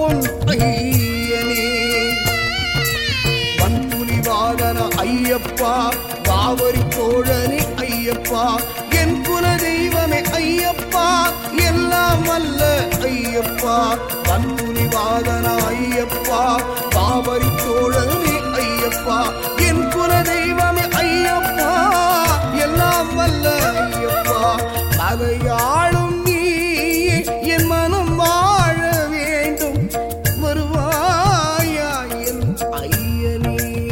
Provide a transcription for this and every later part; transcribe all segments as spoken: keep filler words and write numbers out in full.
பொன் ஐயனே. வன்புலி வாகன ஐயப்பா, காவிரி தோழனே ஐயப்பா, என் குல தெய்வமே ஐயப்பா, எல்லாம் வல்ல ஐயப்பா. வன்புலி வாகன ஐயப்பா, காவிரி தோழனே ஐயப்பா, என் குல தெய்வமே ஐயப்பா, எல்லாம் வல்ல ஐயப்பா. மலையாளும் நீ என் மனம் வாழ வேண்டும், வருவாயா என் ஐயனே.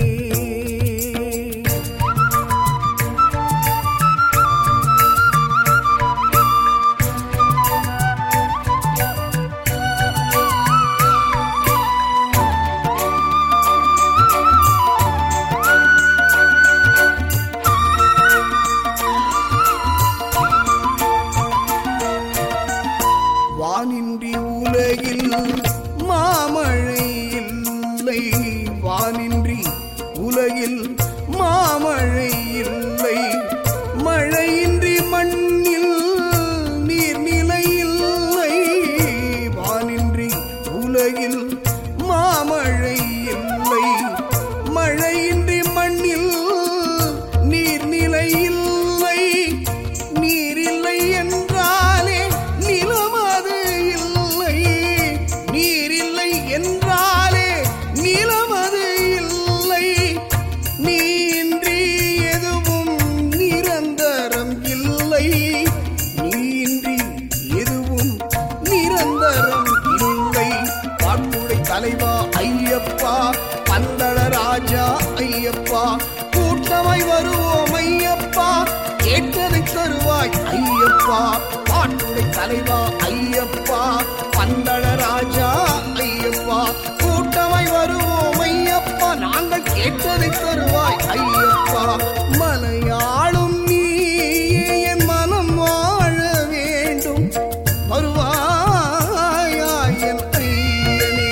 வானின்றி உலகில் மாமழை இல்லை, வானின்றி உலகில் மாமழை இல்லை, மழையின்றி மண்ணில் நீர்நிலை இல்லை. வானின்றி உலகில் மாமழை இல்லை, மழையின்றி மண்ணில் நீர்நிலை இல்லை. நீரில்லை என்றாலே நிலமது இல்லை, நீரில்லை என்றாலே நிலமது இல்லை. நீன்றி எதுவும் நிரந்தரம் இல்லை, நீன்றி எதுவும் நிரந்தரம் இல்லை. பாட்டுடை தலைவா ஐயப்பா, பந்தள ராஜா ஐயப்பா, கூட்டமாய் வருவோம் ஐயப்பா, கேட்டதை தருவாய் ஐயப்பா. பாட்டுடை தலைவா ஐயப்பா, பந்தள ராஜா ஐயப்பா, கூட்டமாய் வருவோம் ஐயப்பா, நாங்கள் கேட்டதை தருவாய் ஐயப்பா. மலையாளும் நீ என் மனம் வாழ வேண்டும், வருவாயா என் ஐயனே.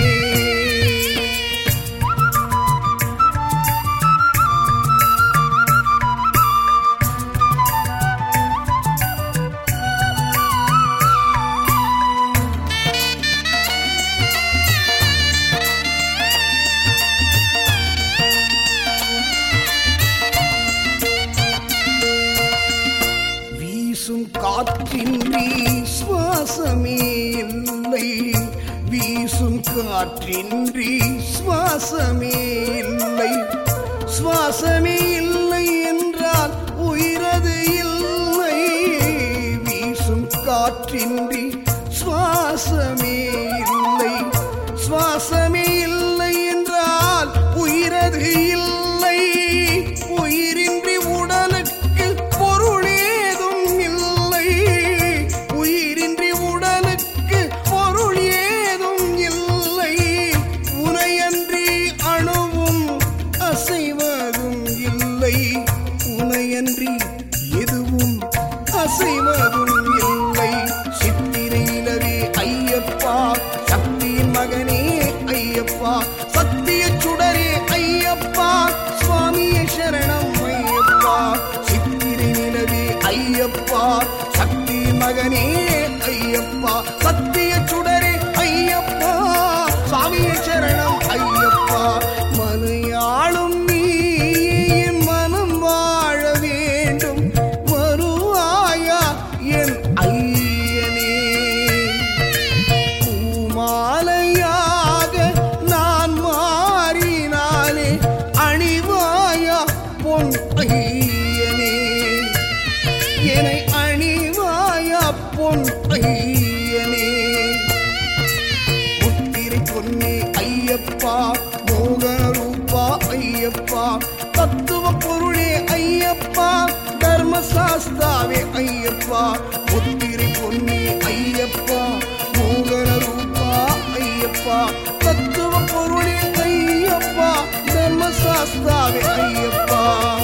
வீசும் காற்றின்றி சுவாசமே இல்லை, வீசும் காற்றின்றி சுவாசமே இல்லை. சுவாசமே இல்லை என்றால் உயிரது இல்லை, வீசும் காற்றின்றி சுவாசமே இல்லை. சுவாசமே இல்லை என்றால் உயிரது இல்லை. உயிரின்றி உடலுக்கு பொருளேதும் இல்லை, உயிரின்றி உடலுக்கு பொருள் ஏதும் இல்லை. உனையன்றி அணுவும் அசைவதும் இல்லை, உனையன்றி எதுவும் அசைவதும் இல்லை. சித்திரையிலவே ஐயப்பா, சக்தியின் மகனே ஐயப்பா, சத்திய சுடரே ஐயப்பா, சுவாமியே சரணம் ஐயப்பா. சித்திரை நிலவே ஐயப்பா, சக்தியின் மகனே ஐயப்பா, சத்திய சுடரே ஐயப்பா, சுவாமியே சரணம் ஐயப்பா. மலையாளும் நீ என் மனம் வாழ வேண்டும், வருவாயா என் ஐயனே. பூமாலையாக நான் மாறினாலே அணிவாயா பொன் ஐயனே, என்னை அணிவாயா பொன் ஐயனே. முத்திரை பொன்னே ஐயப்பா, மோகன ரூபா ஐயப்பா, தத்துவ பொருளே ஐயப்பா, தர்மசாஸ்தாவே ஐயப்பா. முத்திரை பொன்னே ஐயப்பா, மோகன ரூபா ஐயப்பா, தத்துவ பொருளே ஐயப்பா, தர்மசாஸ்தாவே ஐயப்பா.